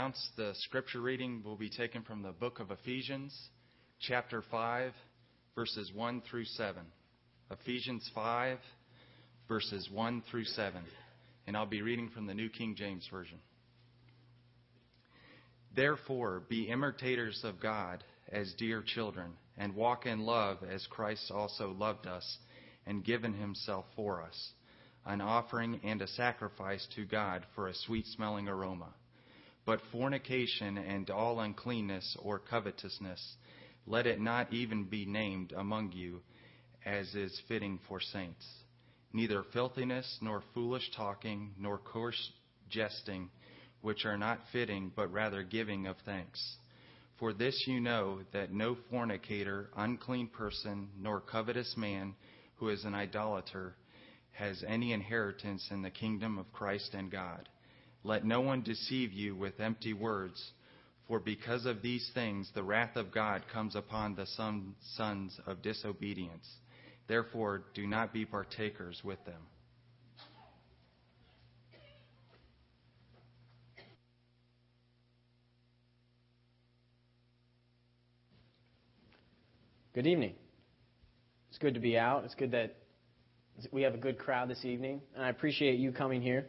announced, the scripture reading will be taken from the book of Ephesians, chapter 5, verses 1 through 7. Ephesians 5, verses 1 through 7. And I'll be reading from the New King James Version. Therefore, be imitators of God as dear children, and walk in love as Christ also loved us and given himself for us, an offering and a sacrifice to God for a sweet-smelling aroma. But fornication and all uncleanness or covetousness, let it not even be named among you, as is fitting for saints. Neither filthiness, nor foolish talking, nor coarse jesting, which are not fitting, but rather giving of thanks. For this you know, that no fornicator, unclean person, nor covetous man, who is an idolater, has any inheritance in the kingdom of Christ and God. Let no one deceive you with empty words, for because of these things the wrath of God comes upon the sons of disobedience. Therefore, do not be partakers with them. Good evening. It's good to be out. It's good that we have a good crowd this evening, and I appreciate you coming here.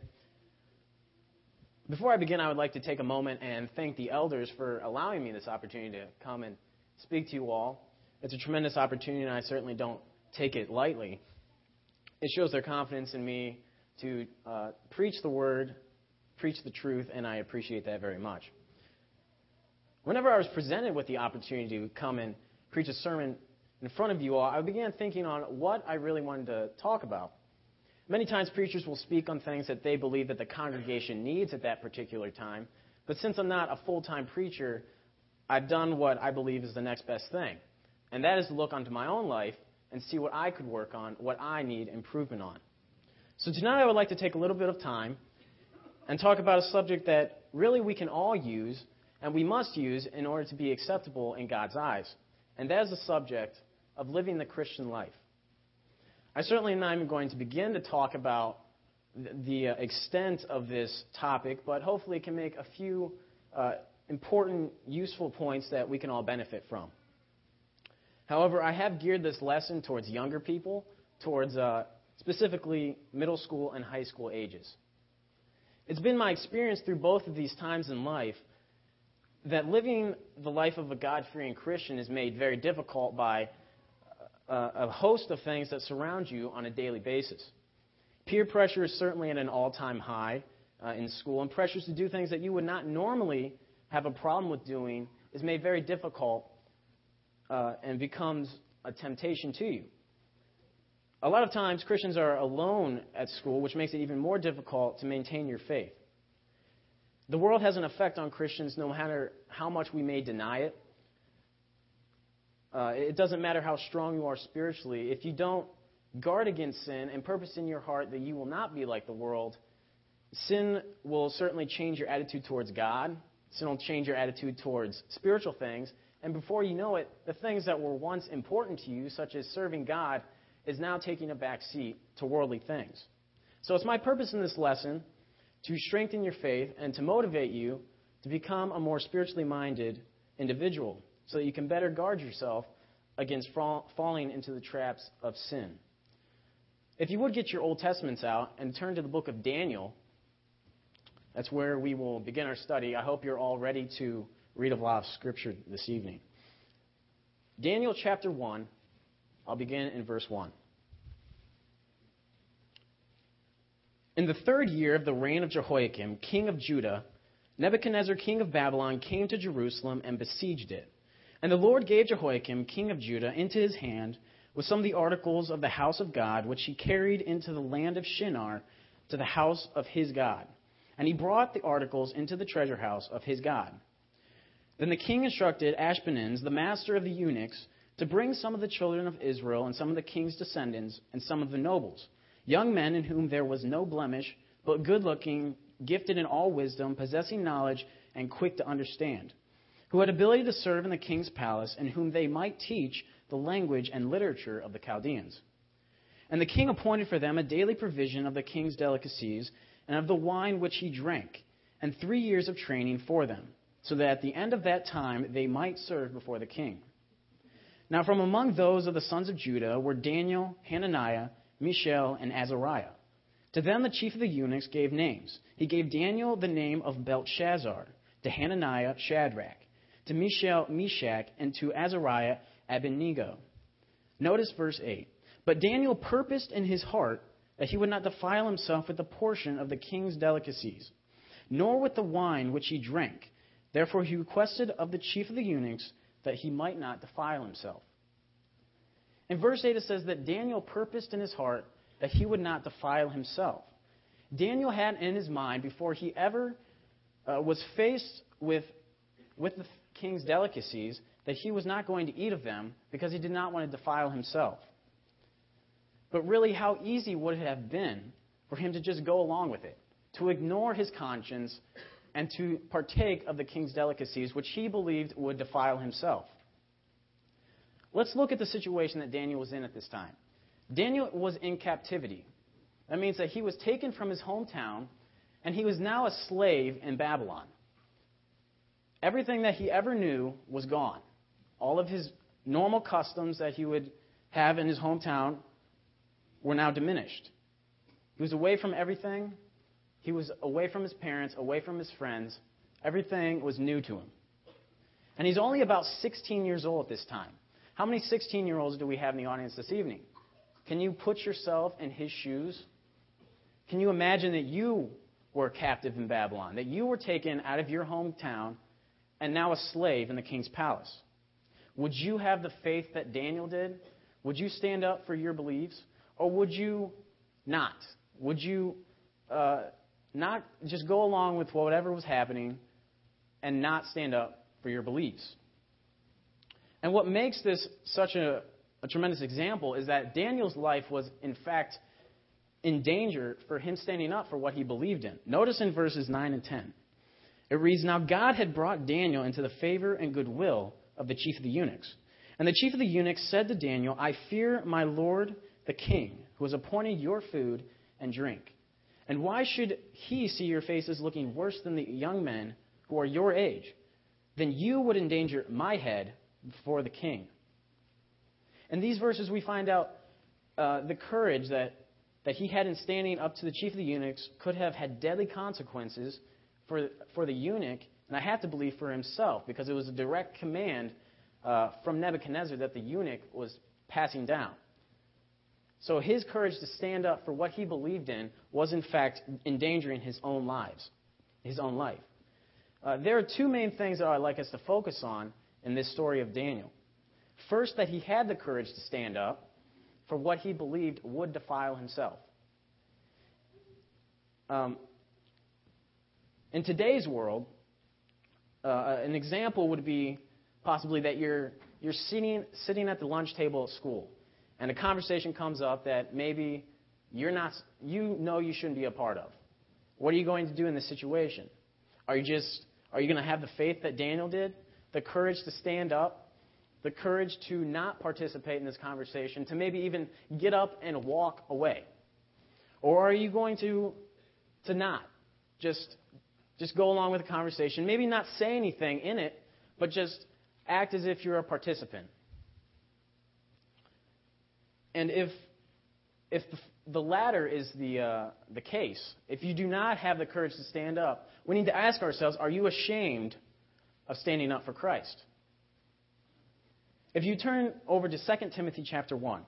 Before I begin, I would like to take a moment and thank the elders for allowing me this opportunity to come and speak to you all. It's a tremendous opportunity, and I certainly don't take it lightly. It shows their confidence in me to preach the word, preach the truth, and I appreciate that very much. Whenever I was presented with the opportunity to come and preach a sermon in front of you all, I began thinking on what I really wanted to talk about. Many times preachers will speak on things that they believe that the congregation needs at that particular time, but since I'm not a full-time preacher, I've done what I believe is the next best thing, and that is to look onto my own life and see what I could work on, what I need improvement on. So tonight I would like to take a little bit of time and talk about a subject that really we can all use and we must use in order to be acceptable in God's eyes. And that is the subject of living the Christian life. I certainly am not even going to begin to talk about the extent of this topic, but hopefully it can make a few important, useful points that we can all benefit from. However, I have geared this lesson towards younger people, towards specifically middle school and high school ages. It's been my experience through both of these times in life that living the life of a God-fearing Christian is made very difficult by a host of things that surround you on a daily basis. Peer pressure is certainly at an all-time high in school, and pressures to do things that you would not normally have a problem with doing is made very difficult and becomes a temptation to you. A lot of times Christians are alone at school, which makes it even more difficult to maintain your faith. The world has an effect on Christians no matter how much we may deny it. It doesn't matter how strong you are spiritually. If you don't guard against sin and purpose in your heart that you will not be like the world, sin will certainly change your attitude towards God. Sin will change your attitude towards spiritual things. And before you know it, the things that were once important to you, such as serving God, is now taking a back seat to worldly things. So it's my purpose in this lesson to strengthen your faith and to motivate you to become a more spiritually minded individual so that you can better guard yourself against falling into the traps of sin. If you would get your Old Testaments out and turn to the book of Daniel, that's where we will begin our study. I hope you're all ready to read a lot of Scripture this evening. Daniel chapter 1, I'll begin in verse 1. In the 3rd year of the reign of Jehoiakim, king of Judah, Nebuchadnezzar, king of Babylon, came to Jerusalem and besieged it. And the Lord gave Jehoiakim, king of Judah, into his hand with some of the articles of the house of God, which he carried into the land of Shinar to the house of his God. And he brought the articles into the treasure house of his God. Then the king instructed Ashpenaz, the master of the eunuchs, to bring some of the children of Israel and some of the king's descendants and some of the nobles, young men in whom there was no blemish, but good-looking, gifted in all wisdom, possessing knowledge, and quick to understand, who had ability to serve in the king's palace, and whom they might teach the language and literature of the Chaldeans. And the king appointed for them a daily provision of the king's delicacies and of the wine which he drank, and 3 years of training for them, so that at the end of that time they might serve before the king. Now from among those of the sons of Judah were Daniel, Hananiah, Mishael, and Azariah. To them the chief of the eunuchs gave names. He gave Daniel the name of Belteshazzar, to Hananiah Shadrach, to Mishael Meshach, and to Azariah Abednego. Notice verse 8. But Daniel purposed in his heart that he would not defile himself with the portion of the king's delicacies, nor with the wine which he drank. Therefore he requested of the chief of the eunuchs that he might not defile himself. In verse 8 it says that Daniel purposed in his heart that he would not defile himself. Daniel had in his mind, before he ever was faced with the king's delicacies, that he was not going to eat of them because he did not want to defile himself. But really, how easy would it have been for him to just go along with it, to ignore his conscience and to partake of the king's delicacies, which he believed would defile himself. Let's look at the situation that Daniel was in at this time. Daniel was in captivity. That means that he was taken from his hometown, and he was now a slave in Babylon. Everything that he ever knew was gone. All of his normal customs that he would have in his hometown were now diminished. He was away from everything. He was away from his parents, away from his friends. Everything was new to him. And he's only about 16 years old at this time. How many 16-year-olds do we have in the audience this evening? Can you put yourself in his shoes? Can you imagine that you were captive in Babylon, that you were taken out of your hometown and now a slave in the king's palace? Would you have the faith that Daniel did? Would you stand up for your beliefs? Or would you not? Would you not just go along with whatever was happening and not stand up for your beliefs? And what makes this such a tremendous example is that Daniel's life was, in fact, in danger for him standing up for what he believed in. Notice in verses 9 and 10. It reads, Now God had brought Daniel into the favor and goodwill of the chief of the eunuchs. And the chief of the eunuchs said to Daniel, I fear my lord the king, who has appointed your food and drink. And why should he see your faces looking worse than the young men who are your age? Then you would endanger my head before the king. In these verses we find out the courage that he had in standing up to the chief of the eunuchs could have had deadly consequences for the eunuch, and I have to believe for himself, because it was a direct command from Nebuchadnezzar that the eunuch was passing down. So his courage to stand up for what he believed in was, in fact, endangering his own life. There are two main things that I'd like us to focus on in this story of Daniel. First, that he had the courage to stand up for what he believed would defile himself. In today's world, an example would be possibly that you're sitting at the lunch table at school, and a conversation comes up that maybe you shouldn't be a part of. What are you going to do in this situation? Are you going to have the faith that Daniel did, the courage to stand up, the courage to not participate in this conversation, to maybe even get up and walk away? Or are you going to not just go along with the conversation, maybe not say anything in it, but just act as if you're a participant? And if the latter is the case, if you do not have the courage to stand up, we need to ask ourselves, are you ashamed of standing up for Christ? If you turn over to 2 Timothy chapter 1.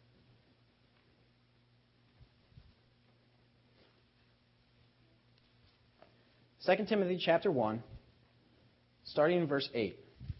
2 Timothy chapter 1, starting in verse 8.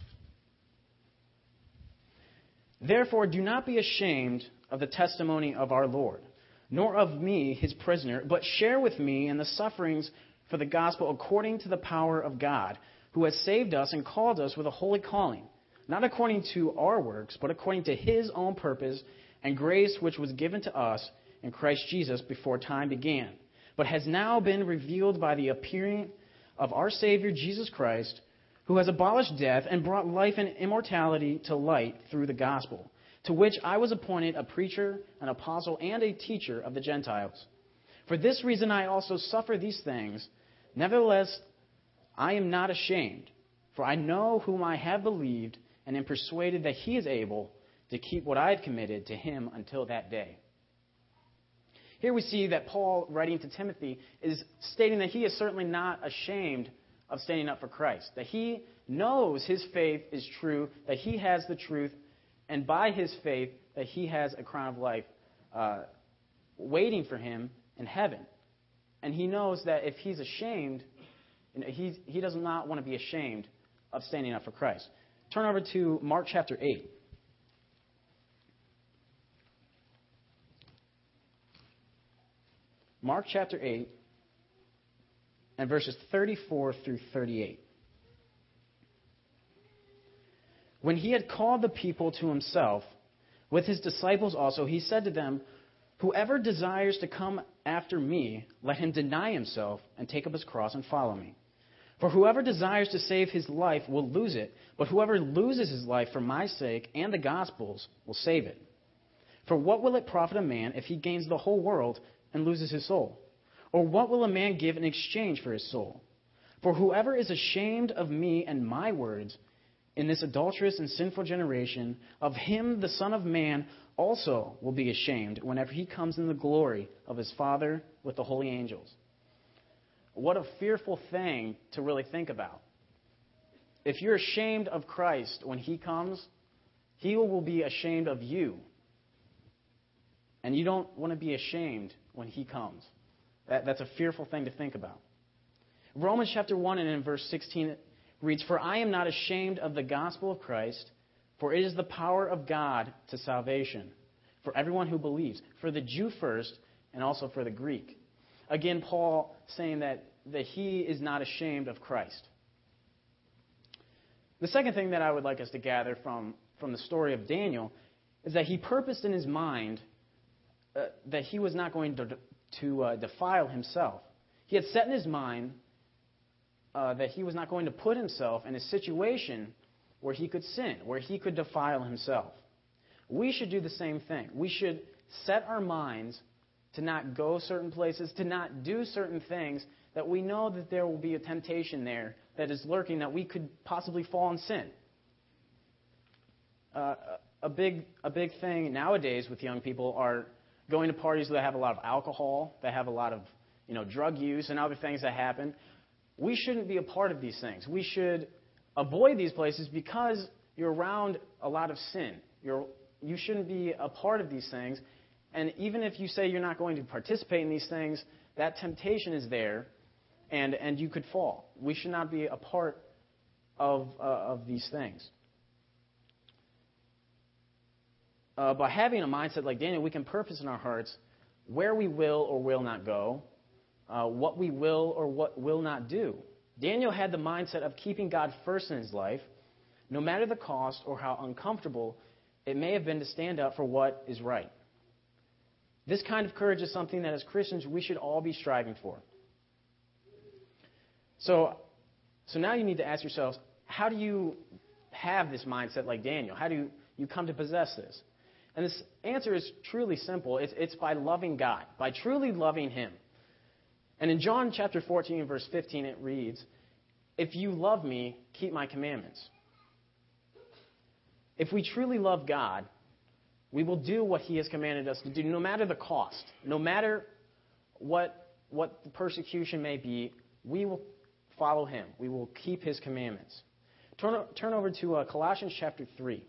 Therefore, do not be ashamed of the testimony of our Lord, nor of me, his prisoner, but share with me in the sufferings for the gospel according to the power of God, who has saved us and called us with a holy calling, not according to our works, but according to his own purpose and grace which was given to us in Christ Jesus before time began, but has now been revealed by the appearing of our Savior Jesus Christ, who has abolished death and brought life and immortality to light through the gospel, to which I was appointed a preacher, an apostle, and a teacher of the Gentiles. For this reason I also suffer these things, Nevertheless, I am not ashamed, for I know whom I have believed, and am persuaded that he is able to keep what I have committed to him until that day. Here we see that Paul, writing to Timothy, is stating that he is certainly not ashamed of standing up for Christ, that he knows his faith is true, that he has the truth, and by his faith, that he has a crown of life waiting for him in heaven. And he knows that if he's ashamed, he does not want to be ashamed of standing up for Christ. Turn over to Mark chapter 8. Mark chapter 8 and verses 34 through 38. When he had called the people to himself, with his disciples also, he said to them, "Whoever desires to come after me, let him deny himself and take up his cross and follow me. For whoever desires to save his life will lose it, but whoever loses his life for my sake and the gospel's will save it. For what will it profit a man if he gains the whole world and loses his soul? Or what will a man give in exchange for his soul? For whoever is ashamed of me and my words in this adulterous and sinful generation, of him the Son of Man also will be ashamed whenever he comes in the glory of his Father with the holy angels." What a fearful thing to really think about. If you're ashamed of Christ when he comes, he will be ashamed of you. And you don't want to be ashamed when he comes. That's a fearful thing to think about. Romans chapter 1 and in verse 16 reads, "For I am not ashamed of the gospel of Christ, for it is the power of God to salvation for everyone who believes, for the Jew first and also for the Greek." Again, Paul saying that he is not ashamed of Christ. The second thing that I would like us to gather from the story of Daniel is that he purposed in his mind that he was not going to defile himself. He had set in his mind that he was not going to put himself in a situation where he could sin, where he could defile himself. We should do the same thing. We should set our minds to not go certain places, to not do certain things that we know that there will be a temptation there that is lurking, that we could possibly fall in sin. A big thing nowadays with young people are going to parties that have a lot of alcohol, that have a lot of drug use and other things that happen. We shouldn't be a part of these things. We should avoid these places because you're around a lot of sin. You shouldn't be a part of these things. And even if you say you're not going to participate in these things, that temptation is there, and you could fall. We should not be a part of these things. By having a mindset like Daniel, we can purpose in our hearts where we will or will not go, what we will or what will not do. Daniel had the mindset of keeping God first in his life, no matter the cost or how uncomfortable it may have been to stand up for what is right. This kind of courage is something that as Christians we should all be striving for. So now you need to ask yourselves, how do you have this mindset like Daniel? How do you come to possess this? And this answer is truly simple. It's by loving God, by truly loving him. And in John chapter 14, verse 15, it reads, "If you love me, keep my commandments." If we truly love God, we will do what he has commanded us to do, no matter the cost, no matter what the persecution may be. We will follow him. We will keep his commandments. Turn over to Colossians chapter 3.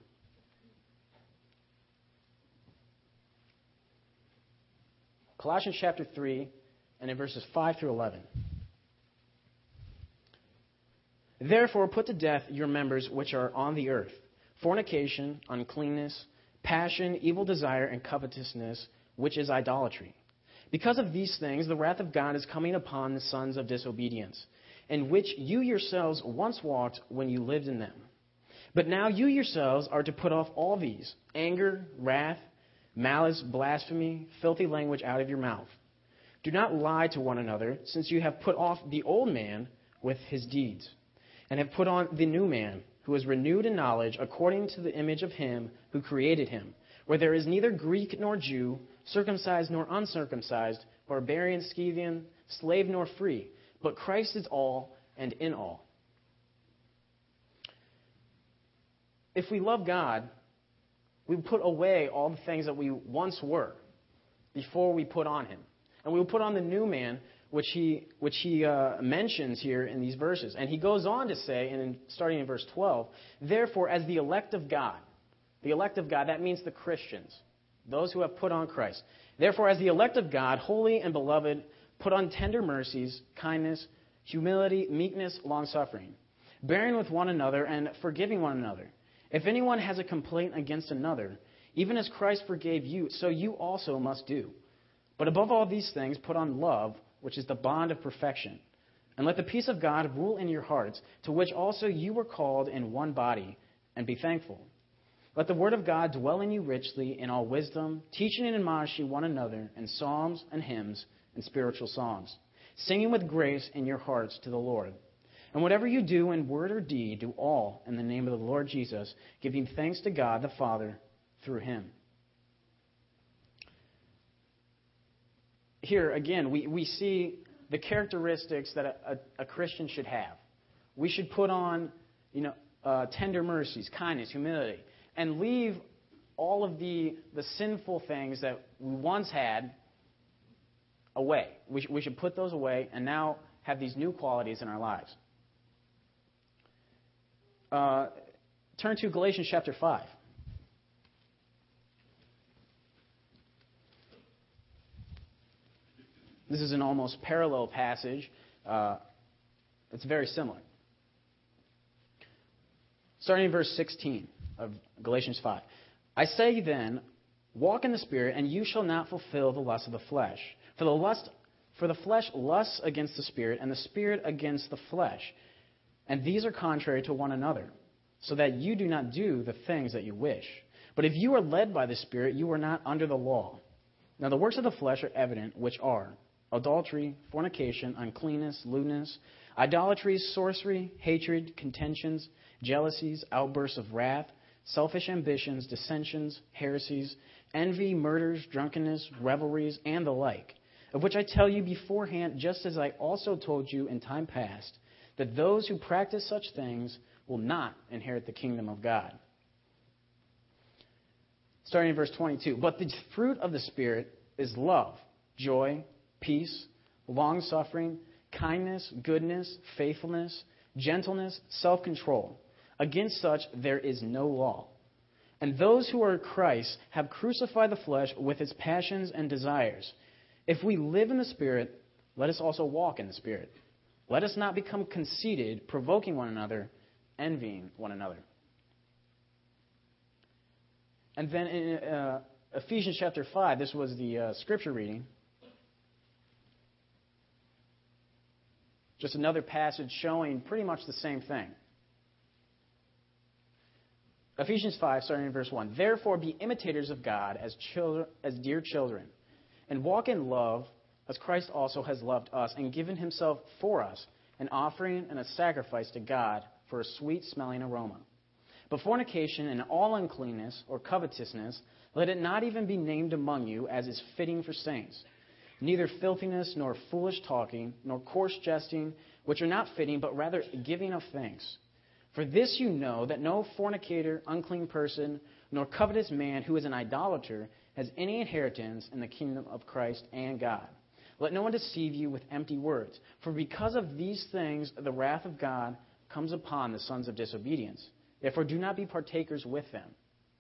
Colossians chapter 3, and in verses 5 through 11. "Therefore put to death your members which are on the earth, fornication, uncleanness, passion, evil desire, and covetousness, which is idolatry. Because of these things the wrath of God is coming upon the sons of disobedience, in which you yourselves once walked when you lived in them. But now you yourselves are to put off all these: anger, wrath, malice, blasphemy, filthy language out of your mouth. Do not lie to one another, since you have put off the old man with his deeds, and have put on the new man, who is renewed in knowledge according to the image of him who created him, where there is neither Greek nor Jew, circumcised nor uncircumcised, barbarian, Scythian, slave nor free, but Christ is all and in all. If we love God, we put away all the things that we once were before we put on him. And we will put on the new man, which he mentions here in these verses. And he goes on to say, and starting in verse 12, therefore, as the elect of God, that means the Christians, those who have put on Christ. Therefore, as the elect of God, holy and beloved, put on tender mercies, kindness, humility, meekness, long-suffering, bearing with one another and forgiving one another. If anyone has a complaint against another, even as Christ forgave you, so you also must do. But above all these things, put on love, which is the bond of perfection. And let the peace of God rule in your hearts, to which also you were called in one body, and be thankful. Let the word of God dwell in you richly in all wisdom, teaching and admonishing one another in psalms and hymns and spiritual songs, singing with grace in your hearts to the Lord. And whatever you do in word or deed, do all in the name of the Lord Jesus, giving thanks to God the Father through him. Here, again, we see the characteristics that a Christian should have. We should put on, tender mercies, kindness, humility, and leave all of the sinful things that we once had away. We should put those away and now have these new qualities in our lives. Turn to Galatians chapter 5. This is an almost parallel passage. It's very similar. Starting in verse 16 of Galatians 5. I say then, walk in the Spirit, and you shall not fulfill the lust of the flesh. For the flesh lusts against the Spirit, and the Spirit against the flesh. And these are contrary to one another, so that you do not do the things that you wish. But if you are led by the Spirit, you are not under the law. Now the works of the flesh are evident, which are adultery, fornication, uncleanness, lewdness, idolatry, sorcery, hatred, contentions, jealousies, outbursts of wrath, selfish ambitions, dissensions, heresies, envy, murders, drunkenness, revelries, and the like, of which I tell you beforehand, just as I also told you in time past, that those who practice such things will not inherit the kingdom of God. Starting in verse 22. But the fruit of the Spirit is love, joy, peace, long-suffering, kindness, goodness, faithfulness, gentleness, self-control. Against such there is no law. And those who are Christ have crucified the flesh with its passions and desires. If we live in the Spirit, let us also walk in the Spirit. Let us not become conceited, provoking one another, envying one another. And then in Ephesians chapter 5, this was the scripture reading. Just another passage showing pretty much the same thing. Ephesians 5, starting in verse 1. Therefore be imitators of God as dear children, and walk in love as Christ also has loved us and given himself for us, an offering and a sacrifice to God for a sweet-smelling aroma. But fornication and all uncleanness or covetousness, let it not even be named among you as is fitting for saints. Neither filthiness, nor foolish talking, nor coarse jesting, which are not fitting, but rather giving of thanks. For this you know, that no fornicator, unclean person, nor covetous man who is an idolater has any inheritance in the kingdom of Christ and God. Let no one deceive you with empty words, for because of these things the wrath of God comes upon the sons of disobedience. Therefore do not be partakers with them.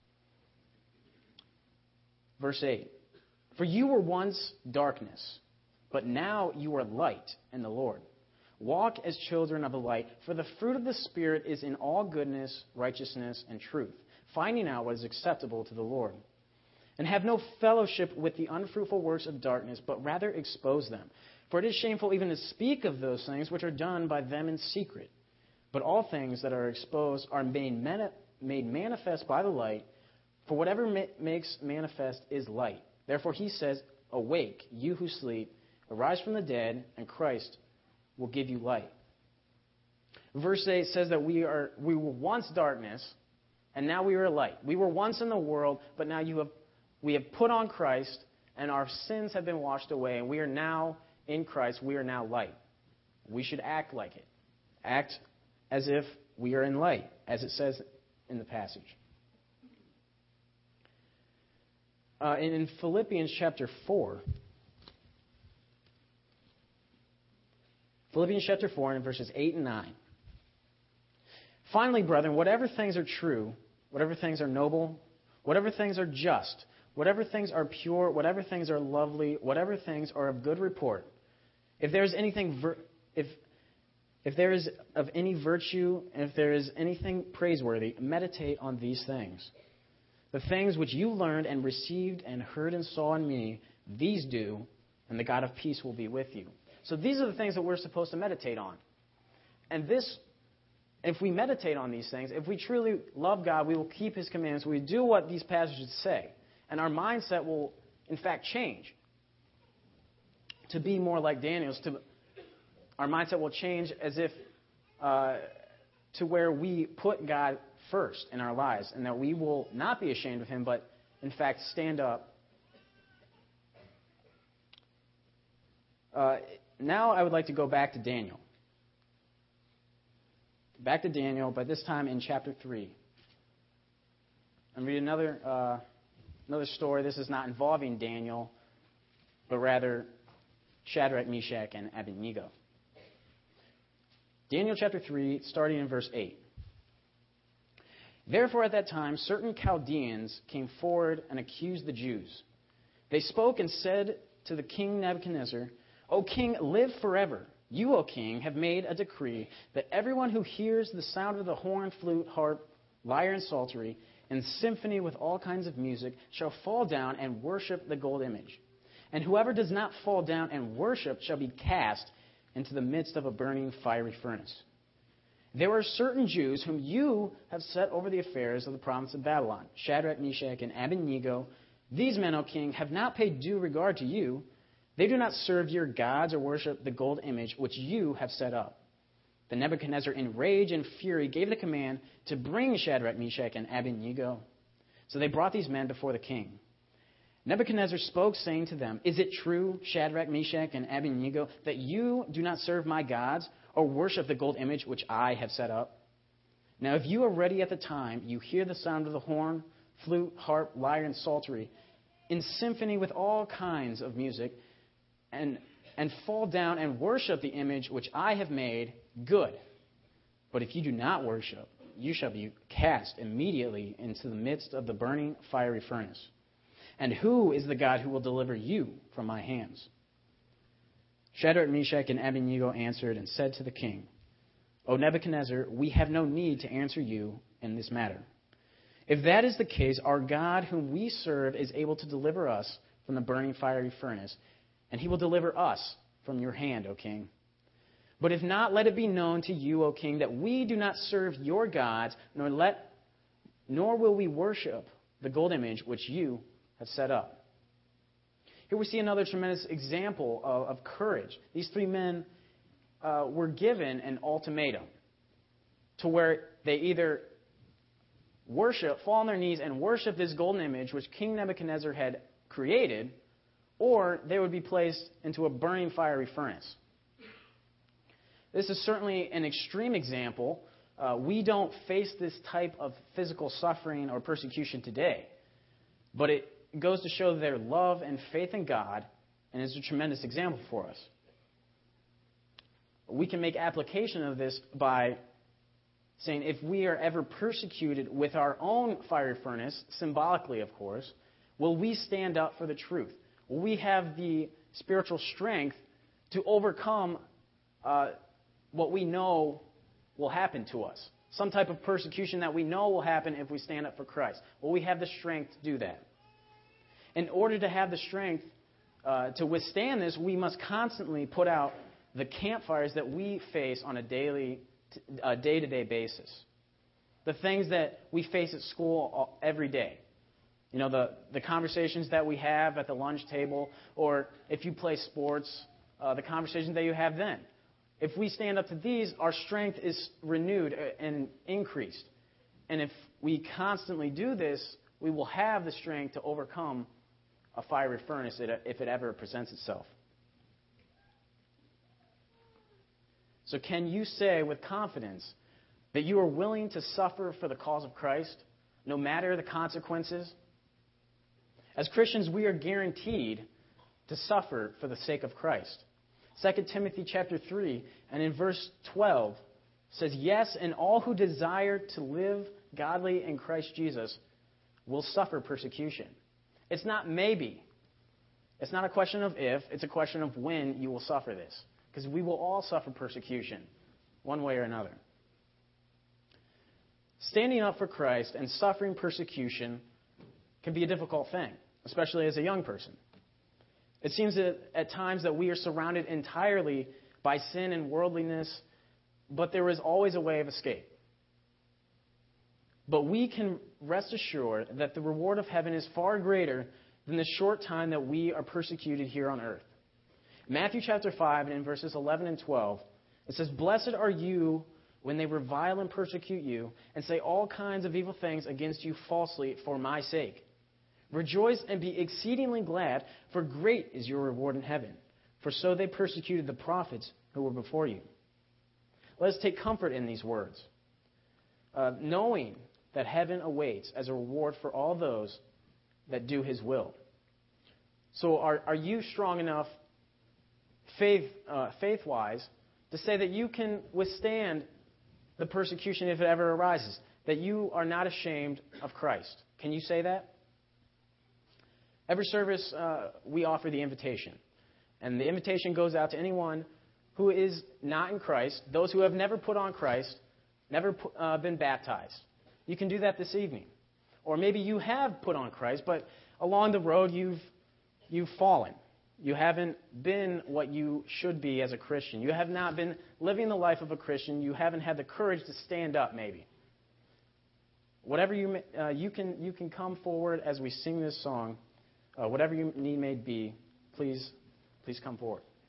Verse 8. For you were once darkness, but now you are light in the Lord. Walk as children of the light, for the fruit of the Spirit is in all goodness, righteousness, and truth, finding out what is acceptable to the Lord. And have no fellowship with the unfruitful works of darkness, but rather expose them. For it is shameful even to speak of those things which are done by them in secret. But all things that are exposed are made manifest by the light, for whatever makes manifest is light. Therefore he says, awake, you who sleep, arise from the dead, and Christ will give you light. Verse 8 says that we were once darkness, and now we are light. We were once in the world, but now we have put on Christ, and our sins have been washed away, and we are now in Christ. We are now light. we should act like it. Act as if we are in light, as it says in the passage. In Philippians chapter 4, and verses 8 and 9. Finally, brethren, whatever things are true, whatever things are noble, whatever things are just, whatever things are pure, whatever things are lovely, whatever things are of good report, if there is anything, if there is of any virtue, and if there is anything praiseworthy, meditate on these things. The things which you learned and received and heard and saw in me, these do, and the God of peace will be with you. So these are the things that we're supposed to meditate on. And this, if we meditate on these things, if we truly love God, we will keep His commandments. We do what these passages say. And our mindset will, in fact, change to be more like Daniel's. Our mindset will change as if to where we put God first in our lives, and that we will not be ashamed of Him, but in fact stand up. Now I would like to go back to Daniel. Back to Daniel, but this time in chapter 3. And read another story. This is not involving Daniel, but rather Shadrach, Meshach, and Abednego. Daniel chapter 3, starting in verse 8. Therefore at that time certain Chaldeans came forward and accused the Jews. They spoke and said to the king Nebuchadnezzar, O king, live forever. You, O king, have made a decree that everyone who hears the sound of the horn, flute, harp, lyre, and psaltery, and symphony with all kinds of music, shall fall down and worship the gold image. And whoever does not fall down and worship shall be cast into the midst of a burning fiery furnace. There are certain Jews whom you have set over the affairs of the province of Babylon, Shadrach, Meshach, and Abednego. These men, O king, have not paid due regard to you. They do not serve your gods or worship the gold image which you have set up. Then Nebuchadnezzar, in rage and fury, gave the command to bring Shadrach, Meshach, and Abednego. So they brought these men before the king. Nebuchadnezzar spoke, saying to them, Is it true, Shadrach, Meshach, and Abednego, that you do not serve my gods or worship the gold image which I have set up? Now if you are ready at the time, you hear the sound of the horn, flute, harp, lyre, and psaltery, in symphony with all kinds of music, and fall down and worship the image which I have made, good. But if you do not worship, you shall be cast immediately into the midst of the burning fiery furnace. And who is the God who will deliver you from my hands? Shadrach, Meshach, and Abednego answered and said to the king, O Nebuchadnezzar, we have no need to answer you in this matter. If that is the case, our God whom we serve is able to deliver us from the burning fiery furnace, and He will deliver us from your hand, O king. But if not, let it be known to you, O king, that we do not serve your gods, nor will we worship the gold image which you have set up. Here we see another tremendous example of courage. These three men were given an ultimatum to where they either fall on their knees and worship this golden image which King Nebuchadnezzar had created, or they would be placed into a burning fiery furnace. This is certainly an extreme example. We don't face this type of physical suffering or persecution today, but it goes to show their love and faith in God, and is a tremendous example for us. We can make application of this by saying if we are ever persecuted with our own fiery furnace, symbolically of course, will we stand up for the truth? Will we have the spiritual strength to overcome what we know will happen to us? Some type of persecution that we know will happen if we stand up for Christ. Will we have the strength to do that? In order to have the strength to withstand this, we must constantly put out the campfires that we face on a day-to-day basis. The things that we face at school every day. You know, the conversations that we have at the lunch table, or if you play sports, the conversations that you have then. If we stand up to these, our strength is renewed and increased. And if we constantly do this, we will have the strength to overcome a fiery furnace if it ever presents itself. So can you say with confidence that you are willing to suffer for the cause of Christ, no matter the consequences? As Christians, we are guaranteed to suffer for the sake of Christ. 2 Timothy chapter 3 and in verse 12 says, yes, and all who desire to live godly in Christ Jesus will suffer persecution. It's not maybe. It's not a question of if. It's a question of when you will suffer this. Because we will all suffer persecution, one way or another. Standing up for Christ and suffering persecution can be a difficult thing, especially as a young person. It seems that at times that we are surrounded entirely by sin and worldliness, but there is always a way of escape. But we can rest assured that the reward of heaven is far greater than the short time that we are persecuted here on earth. Matthew chapter 5 and in verses 11 and 12, it says, blessed are you when they revile and persecute you and say all kinds of evil things against you falsely for my sake. Rejoice and be exceedingly glad, for great is your reward in heaven. For so they persecuted the prophets who were before you. Let us take comfort in these words, knowing that heaven awaits as a reward for all those that do his will. So are you strong enough, faith-wise, to say that you can withstand the persecution if it ever arises, that you are not ashamed of Christ? Can you say that? Every service, we offer the invitation. And the invitation goes out to anyone who is not in Christ, those who have never put on Christ, never been baptized. You can do that this evening. Or maybe you have put on Christ, but along the road you've fallen. You haven't been what you should be as a Christian. You have not been living the life of a Christian. You haven't had the courage to stand up, maybe. Whatever you can come forward as we sing this song. Whatever your need may be, please come forward.